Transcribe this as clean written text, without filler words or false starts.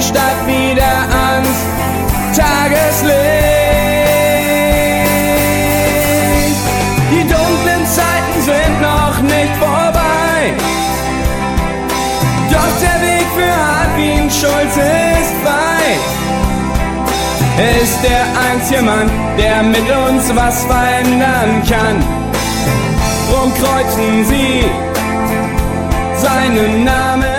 Stadt wieder ans Tageslicht. Die dunklen Zeiten sind noch nicht vorbei, doch der Weg für Armin Schulz ist frei. Er ist der einzige Mann, der mit uns was verändern kann. Drum kreuzen Sie seinen Namen